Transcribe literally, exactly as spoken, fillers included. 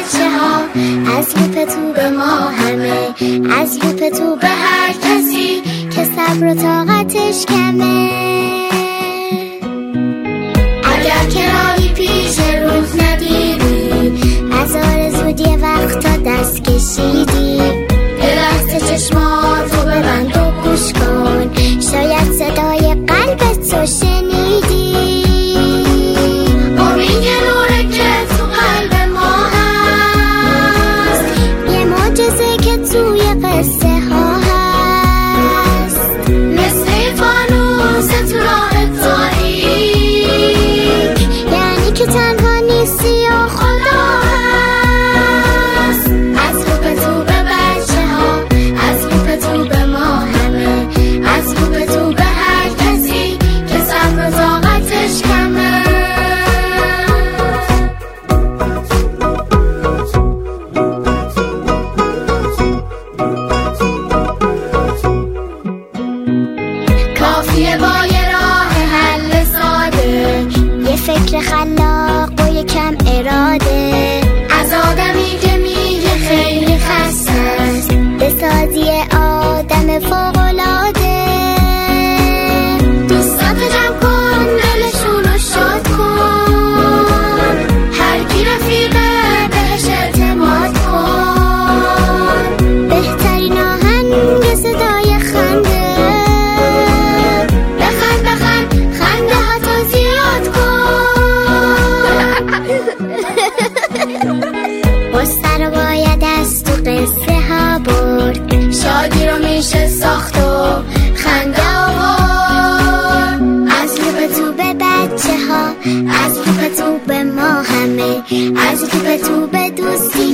بچه ها، از لوپ تو به ما همه، از لوپ تو به هر کسی که صبر و طاقتش کمه. اگر کناری پیش روز ندیدی، از آرزود یه وقتا دست کشیدی، یه لحظه چشماتو ببند و گوش کن، شاید صدای قلبت تو شنیدی. امید یه نوره که تو قلب ما هست، یه معجزه که توی قصه ها هست، مثل فانوس تو راه تاریک، یعنی که تنها نیستی و خدا هست. از لوپ تو به بچه ها، از لوپ تو به ما همه، از لوپ تو به هر کسی که صبر و طاقتش کمه. کافیه با یه راه حل ساده، یه فکر خلاق با یه کم اراده، از آدمی که میگه خیلی خسته است، بسازی آدم فوق‌العاده. دوستات جمع کن، دلشون رو شاد کن، هر کی رفیقه بهش اعتماد کن، بهترین آهنگ صدای خنده، بخند بخند خنده ها تو زیاد کن. قصه رو باید از تو قصه ها برد، شادی رو میشه ساخت و خنده آورد. از لوپ تو به بچه ها، از لوپ تو به ما همه، از لوپ تو به دوستی